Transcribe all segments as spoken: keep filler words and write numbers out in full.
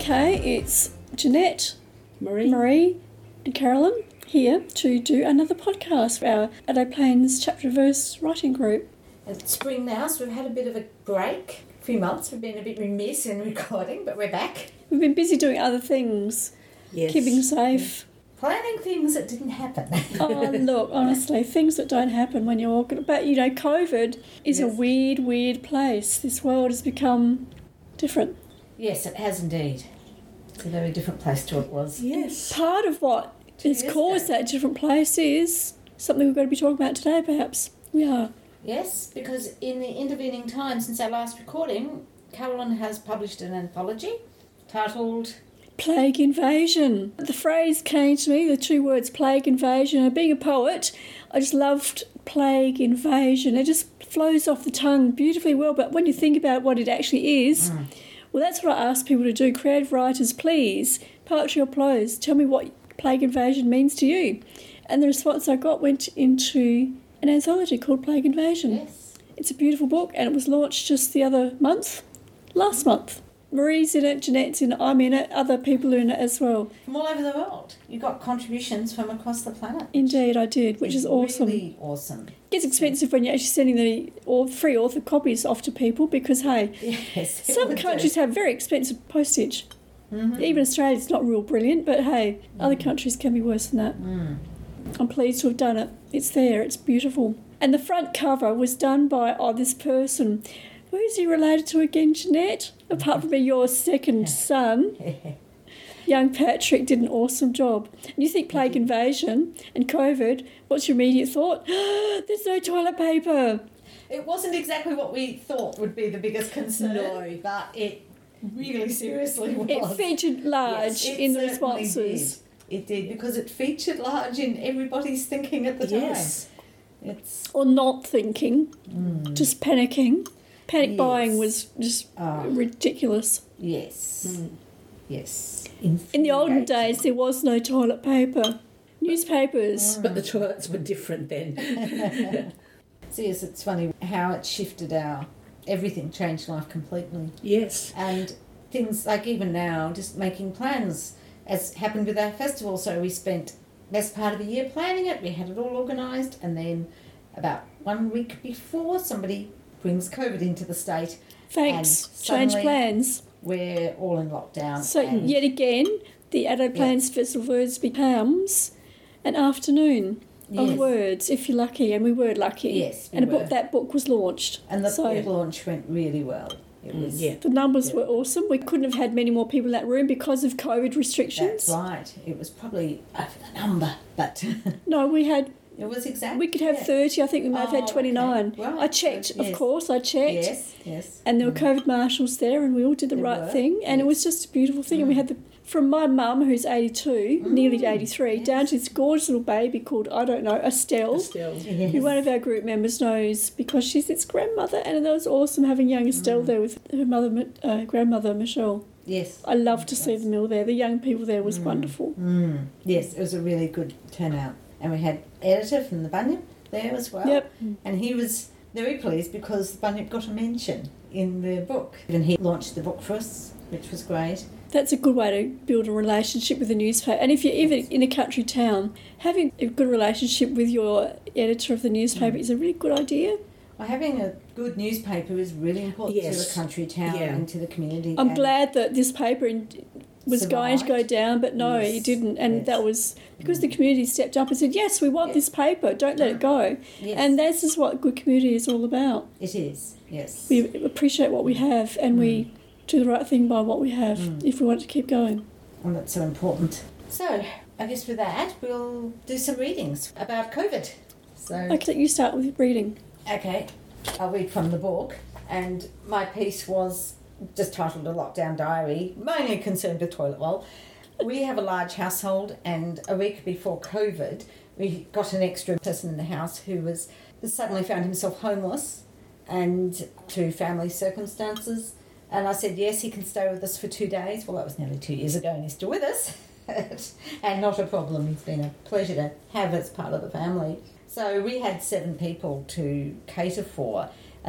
Okay, it's Jeanette, Marie. Marie and Carolyn here to do another podcast for our Adelaide Plains Chapter Verse writing group. It's spring now, so we've had a bit of a break. A few months, we've been a bit remiss in recording, but we're back. We've been busy doing other things, Yes. keeping safe. Planning things that didn't happen. Oh, look, honestly, things that don't happen when you're walking. But, you know, COVID is a Yes. weird, weird place. This world has become different. Yes, it has indeed. It's a very different place to what it was. Yes. Part of what has years caused ago. that different place is something we're going to be talking about today, perhaps. We are. Yes, because in the intervening time since our last recording, Carolyn has published an anthology titled Plague invasion. The phrase came to me, the two words plague invasion. And being a poet, I just loved plague invasion. It just flows off the tongue beautifully well. But when you think about what it actually is, mm. well, that's what I ask people to do. Creative writers, please, poetry or prose, tell me what plague invasion means to you. And the response I got went into an anthology called Plague Invasion. Yes. It's a beautiful book and it was launched just the other month, last month. Marie's in it, Jeanette's in it, I'm in it, other people are in it as well. From all over the world. You got contributions from across the planet. Indeed, I did, which it's is awesome. Really awesome. It gets expensive when you're actually sending the or free author copies off to people because, hey, yes, some countries do. have very expensive postage. Mm-hmm. Even Australia's not real brilliant, but hey, mm-hmm. other countries can be worse than that. Mm. I'm pleased to have done it. It's there, it's beautiful. And the front cover was done by, oh, this person. Who's he related to again, Jeanette? Apart from being your second son. Young Patrick did an awesome job. And you think plague invasion and COVID, what's your immediate thought? There's no toilet paper. It wasn't exactly what we thought would be the biggest concern. No. But it really seriously was. It featured large yes, it in the responses. Did. It did, because it featured large in everybody's thinking at the time. Yes. It's or not thinking, mm. just panicking. Panic yes. buying was just oh. ridiculous. Yes. Mm. Yes. In the olden days, there was no toilet paper. Newspapers. But the toilets were different then. See, yes, it's funny how it shifted our... Everything changed life completely. Yes. And things like even now, just making plans, as happened with our festival. So we spent best part of a year planning it. We had it all organised, and then about one week before, somebody brings COVID into the state. Thanks. Change plans. We're all in lockdown. So yet again, the Adelaide Plains yes. Festival of Words becomes an afternoon yes. of words, if you're lucky, and we were lucky. Yes, we and were. a book, that book was launched. And the so, book launch went really well. It was, yeah. The numbers yeah. were awesome. We couldn't have had many more people in that room because of COVID restrictions. That's right. It was probably over the number, but... no, we had... It was exactly... We could have yeah. thirty. I think we might have oh, had twenty-nine. Okay. Right. I checked, so, of yes. course, I checked. Yes, yes. And there were COVID marshals there and we all did the there right were. thing. And yes. it was just a beautiful thing. Mm. And we had the... From my mum, who's eighty-two, Mm. nearly eighty-three, yes. down to this gorgeous little baby called, I don't know, Estelle, Estelle. Yes. who one of our group members knows because she's its grandmother. And that was awesome having young Estelle mm. there with her mother, uh, grandmother, Michelle. Yes. I loved to see them all there. The young people there was mm. wonderful. Mm. Yes, it was a really good turnout. And we had editor from the Bunyip there as well. Yep. And he was very pleased because the Bunyip got a mention in the book. And he launched the book for us, which was great. That's a good way to build a relationship with a newspaper. And if you're even in a country town, having a good relationship with your editor of the newspaper mm. is a really good idea. Well, having a good newspaper is really important yes. to the country town yeah. and to the community. I'm and glad that this paper was survived. going to go down, but no, yes. it didn't. And yes. that was because mm. the community stepped up and said, yes, we want yes. this paper, don't let it go. Yes. And this is what good community is all about. It is, yes. We appreciate what we have and mm. we do the right thing by what we have mm. if we want to keep going. And that's so important. So, I guess with that, we'll do some readings about COVID. So, okay, you start with reading. Okay, I'll read from the book. And my piece was just titled A Lockdown Diary, mainly concerned with toilet roll. We have a large household, and a week before COVID, we got an extra person in the house who was suddenly found himself homeless and to family circumstances. And I said, yes, he can stay with us for two days. Well, that was nearly two years ago and he's still with us. And not a problem. He's been a pleasure to have as part of the family. So we had seven people to cater for. And so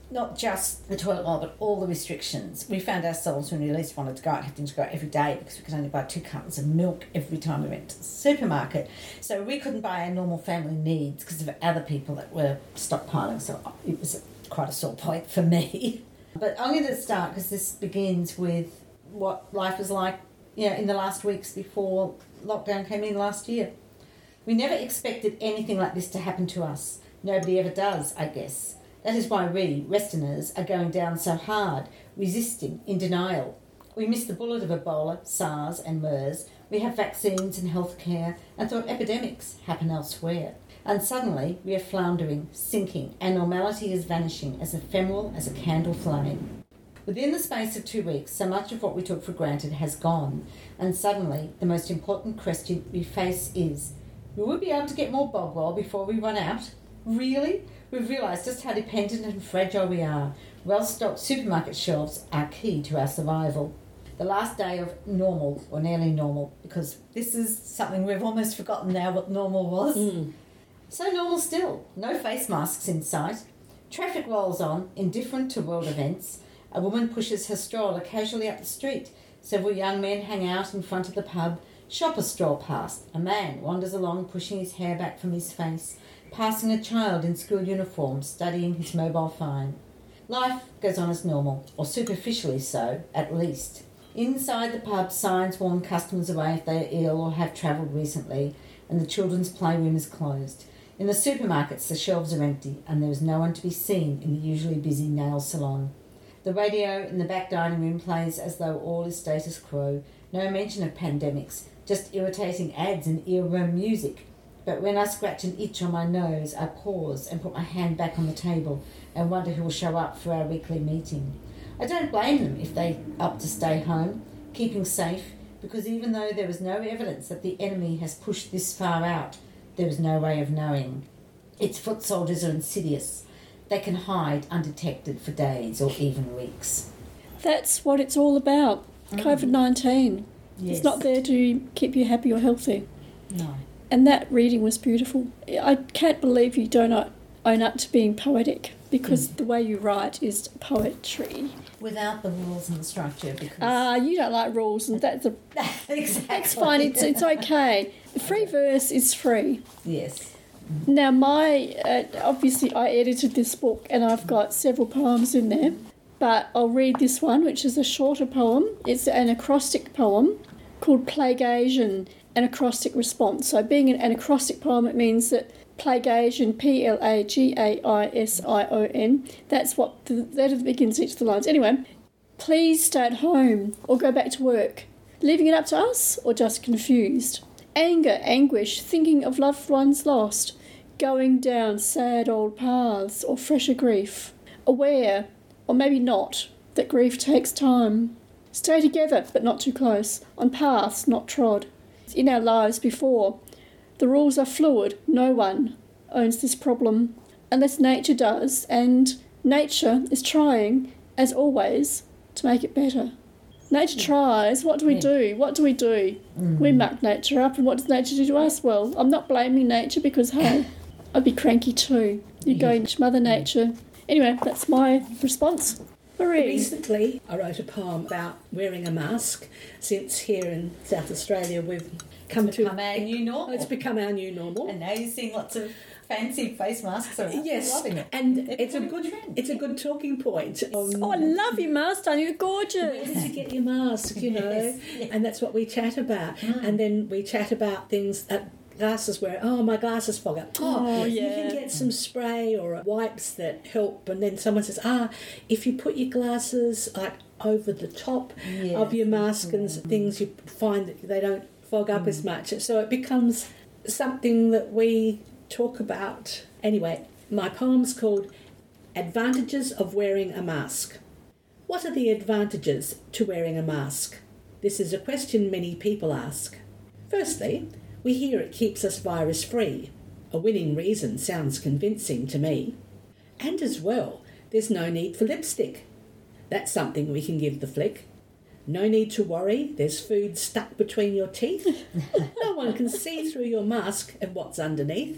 not just the toilet roll, but all the restrictions. We found ourselves, when we least wanted to go out, having to go out every day because we could only buy two cartons of milk every time we went to the supermarket. So we couldn't buy our normal family needs because of other people that were stockpiling. So it was quite a sore point for me. But I'm going to start because this begins with what life was like, you know, in the last weeks before lockdown came in last year. We never expected anything like this to happen to us. Nobody ever does, I guess. That is why we, Westerners, are going down so hard, resisting, in denial. We missed the bullet of Ebola, SARS and MERS. We have vaccines and healthcare and thought epidemics happen elsewhere. And suddenly we are floundering, sinking, and normality is vanishing as ephemeral as a candle flame. Within the space of two weeks, so much of what we took for granted has gone, and suddenly the most important question we face is, will we be able to get more bog roll before we run out? Really? We've realised just how dependent and fragile we are. Well-stocked supermarket shelves are key to our survival. The last day of normal, or nearly normal, because this is something we've almost forgotten now what normal was. Mm. So normal still. No face masks in sight. Traffic rolls on, indifferent to world events. A woman pushes her stroller casually up the street. Several young men hang out in front of the pub. Shoppers stroll past. A man wanders along, pushing his hair back from his face, passing a child in school uniform, studying his mobile phone. Life goes on as normal, or superficially so, at least. Inside the pub, signs warn customers away if they are ill or have travelled recently, and the children's playroom is closed. In the supermarkets, the shelves are empty, and there is no one to be seen in the usually busy nail salon. The radio in the back dining room plays as though all is status quo. No mention of pandemics, just irritating ads and earworm music. But when I scratch an itch on my nose, I pause and put my hand back on the table and wonder who will show up for our weekly meeting. I don't blame them if they opt to stay home, keeping safe, because even though there was no evidence that the enemy has pushed this far out, there was no way of knowing. Its foot soldiers are insidious. They can hide undetected for days or even weeks. That's what it's all about. Mm. COVID nineteen. Yes. It's not there to keep you happy or healthy. No. And that reading was beautiful. I can't believe you don't own up to being poetic, because Mm. the way you write is poetry. Without the rules and the structure, because... Ah, uh, you don't like rules, and that's a, exactly. that's fine. It's it's okay. Free verse is free. Yes. Now, my uh, obviously I edited this book, and I've got several poems in there, but I'll read this one, which is a shorter poem. It's an acrostic poem called Plague Asian, an acrostic response. So, being an, an acrostic poem, it means that Plague Asian, P L A G A I S I O N, that's what the letter that begins each of the lines. Anyway, please stay at home or go back to work. Leaving it up to us or just confused? Anger, anguish, thinking of loved ones lost, going down sad old paths or fresher grief. Aware, or maybe not, that grief takes time. Stay together, but not too close, on paths not trod. In our lives before, the rules are fluid. No one owns this problem, unless nature does, and nature is trying, as always, to make it better. Nature tries. What do we Yeah. do? What do we do? Mm. We muck nature up, and what does nature do to us? Well, I'm not blaming nature because, hey, I'd be cranky too. You're Yeah. going to Mother Nature. Anyway, that's my response. Marie. Recently, I wrote a poem about wearing a mask, since here in South Australia we've come It's to... become our new normal. It's become our new normal. And now you're seeing lots of fancy face masks around. Yes, I'm loving it. and It's it's a becoming good a trend. it's a good talking point. Um, Oh, I love your mask, darling. You're Where gorgeous. did you get your mask, you know? Yes, yes. And that's what we chat about. Mm. And then we chat about things that glasses where, oh, my glasses fog up. Oh, you yeah. can get some spray or wipes that help. And then someone says, ah, if you put your glasses like over the top Yes. of your mask and things, you find that they don't fog up as much. So it becomes something that we talk about. Anyway, my poem's called Advantages of Wearing a Mask. What are the advantages to wearing a mask? This is a question many people ask. Firstly, we hear it keeps us virus-free. A winning reason sounds convincing to me. And as well, there's no need for lipstick. That's something we can give the flick. No need to worry, there's food stuck between your teeth. No one can see through your mask and what's underneath.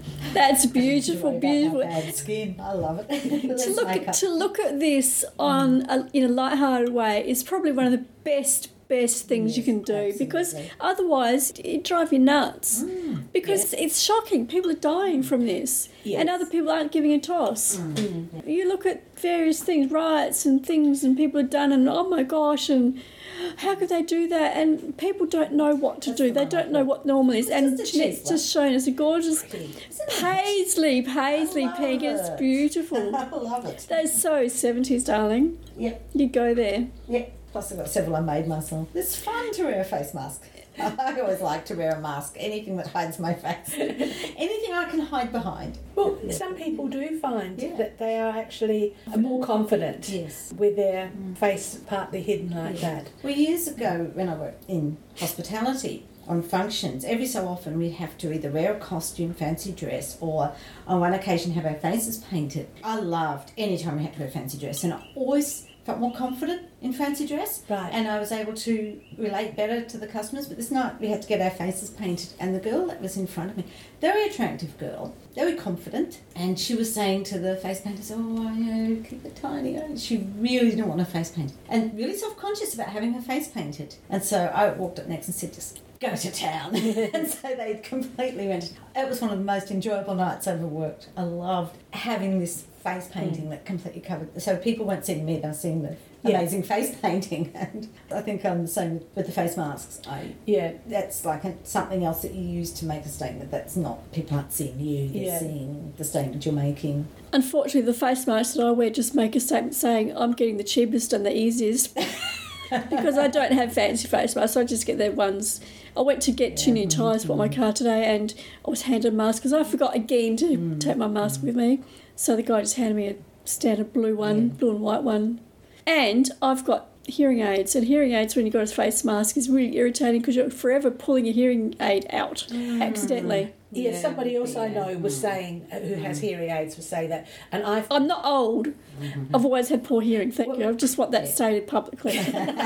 That's beautiful, beautiful. Bad skin. I love it. To look, at, to look at this on a, in a light-hearted way is probably one of the best best things Yes, you can do, absolutely. because otherwise it drive you nuts. Mm, because yes. it's shocking. People are dying from this, Yes. and other people aren't giving a toss. Mm. You look at various things, riots and things, and people are done, and oh my gosh, and how could they do that? And people don't know what to That's do. the They one I don't know thought. what normal is. It's And just a Jeanette's cheap just shown us a gorgeous Pretty. Isn't it? paisley, paisley I love pink. It's it. beautiful. I love it. That's so seventies, darling. Yep. You go there. Yep. Plus, I've got several I made myself. It's fun to wear a face mask. I always like to wear a mask. Anything that hides my face. Anything I can hide behind. Well, some people do find Yeah. that they are actually more confident Yes. with their face partly hidden like Yeah. that. Well, years ago, when I worked in hospitality, on functions, every so often we'd have to either wear a costume, fancy dress, or on one occasion have our faces painted. I loved any time we had to wear a fancy dress, and I always felt more confident in fancy dress. Right. And I was able to relate better to the customers. But this night we had to get our faces painted, and the girl that was in front of me, very attractive girl, very confident, and she was saying to the face painters, "Oh, I know, keep it tiny." And she really didn't want her face painted, and really self-conscious about having her face painted. And so I walked up next and said, "Just go to town." And so they completely went. It was one of the most enjoyable nights I've ever worked. I loved having this face painting that completely covered. So people weren't seeing me; they were seeing the Yeah. amazing face painting. And I think I'm the same with the face masks. I Yeah. that's like a, something else that you use to make a statement. That's not, people aren't seeing you; they're Yeah. seeing the statement you're making. Unfortunately, the face masks that I wear just make a statement saying I'm getting the cheapest and the easiest. Because I don't have fancy face masks, so I just get the ones. I went to get two new tyres for my car today, and I was handed a mask because I forgot again to Mm. take my mask with me. So the guy just handed me a standard blue one, Yeah. blue and white one. And I've got hearing aids, and hearing aids when you've got a face mask is really irritating because you're forever pulling your hearing aid out accidentally. Yeah, Yeah, somebody else I yeah. know was saying, uh, who has hearing aids, was saying that. And I I'm not old. I've always had poor hearing, thank you. I just want that Yeah. stated publicly.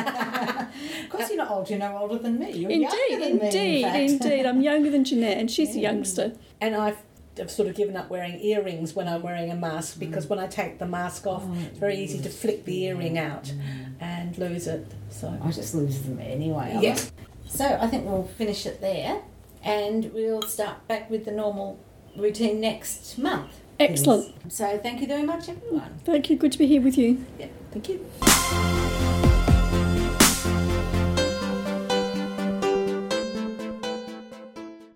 Of course, you're not old. You're no older than me. You're Indeed, younger than me, in indeed, fact. indeed. I'm younger than Jeanette, and she's the Yeah. youngster. and I've I've sort of given up wearing earrings when I'm wearing a mask because when I take the mask off, Oh, it's very easy to flick the earring out and lose it. So I just lose them anyway. Yeah. So I think we'll finish it there, and we'll start back with the normal routine next month. Excellent. So thank you very much, everyone. Thank you. Good to be here with you. yeah, thank you.